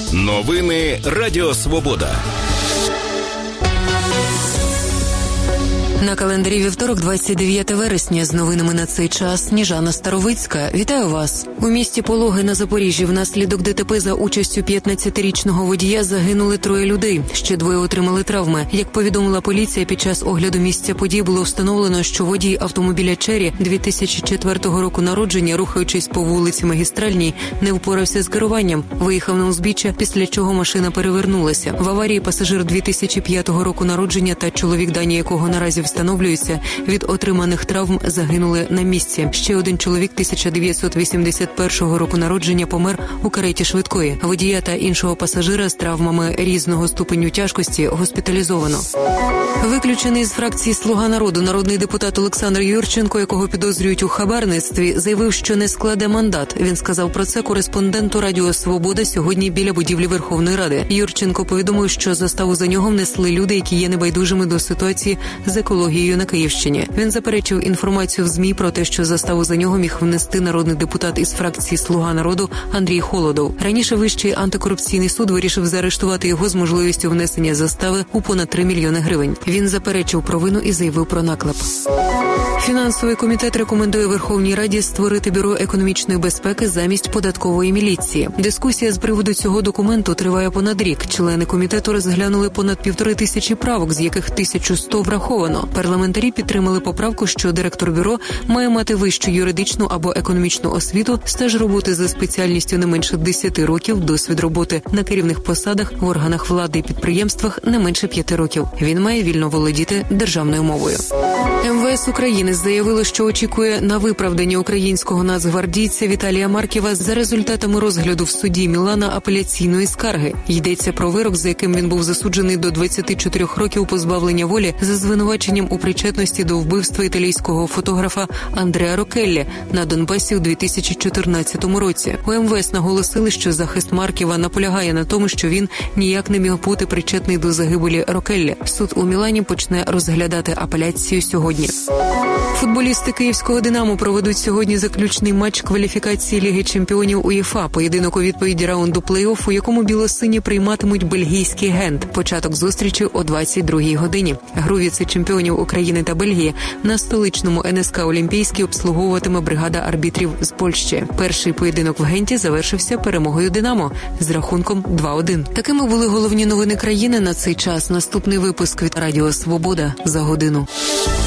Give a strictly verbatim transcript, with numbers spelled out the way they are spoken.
Новини Радіо Свобода. На календарі вівторок, двадцять дев'яте вересня. З новинами на цей час Сніжана Старовицька. Вітаю вас. У місті Пологи на Запоріжжі внаслідок ДТП за участю п'ятнадцятирічного водія загинули троє людей. Ще двоє отримали травми. Як повідомила поліція, під час огляду місця подій було встановлено, що водій автомобіля «Черрі» дві тисячі четвертого року народження, рухаючись по вулиці Магістральній, не впорався з керуванням, виїхав на узбіччя, після чого машина перевернулася. В аварії пасажир дві тисячі п'ятого року народження та чоловік, дані якого наразі встановлюється, від отриманих травм загинули на місці. Ще один чоловік тисяча дев'ятсот вісімдесят першого року народження помер у кареті швидкої. Водія та іншого пасажира з травмами різного ступеню тяжкості госпіталізовано. Виключений з фракції «Слуга народу» народний депутат Олександр Юрченко, якого підозрюють у хабарництві, заявив, що не складе мандат. Він сказав про це кореспонденту Радіо Свобода сьогодні біля будівлі Верховної Ради. Юрченко повідомив, що заставу за нього внесли люди, які є небайдужими до ситуації з екологією на Київщині. Він заперечив інформацію в ЗМІ про те, що заставу за нього міг внести народний депутат із фракції «Слуга народу» Андрій Холодов. Раніше Вищий антикорупційний суд вирішив заарештувати його з можливістю внесення застави у понад три мільйони гривень. Він заперечив провину і заявив про наклеп. Фінансовий комітет рекомендує Верховній Раді створити Бюро економічної безпеки замість податкової міліції. Дискусія з приводу цього документу триває понад рік. Члени комітету розглянули понад півтори тисячі правок, з яких тисячу сто враховано. Парламентарі підтримали поправку, що директор бюро має мати вищу юридичну або економічну освіту, стаж роботи за спеціальністю не менше десяти років, досвід роботи на керівних посадах в органах влади і підприємствах не менше п'яти років. Він має вільно володіти державною мовою. ем ве ес України заявило, що очікує на виправдання українського нацгвардійця Віталія Марківа за результатами розгляду в суді Мілана апеляційної скарги. Йдеться про вирок, за яким він був засуджений до двадцяти чотирьох років позбавлення волі за звинуваченням у причетності до вбивства італійського фотографа Андреа Рокеллі на Донбасі у дві тисячі чотирнадцятому році. У ем ве ес наголосили, що захист Марківа наполягає на тому, що він ніяк не міг бути причетний до загибелі Рокеллі. Суд у Мілані почне розглядати апеляцію сьогодні. Футболісти київського «Динамо» проведуть сьогодні заключний матч кваліфікації Ліги чемпіонів УЄФА, поєдинок у відповіді раунду плей-офф, у якому білосині прийматимуть бельгійський Гент. Початок зустрічі о двадцять другій годині. Гру віце-чемпіонів України та Бельгії на столичному ен ес ка «Олімпійський» обслуговуватиме бригада арбітрів з Польщі. Перший поєдинок в Генті завершився перемогою «Динамо» з рахунком два один. Такими були головні новини країни на цей час. Наступний випуск від Радіо Свобода за годину.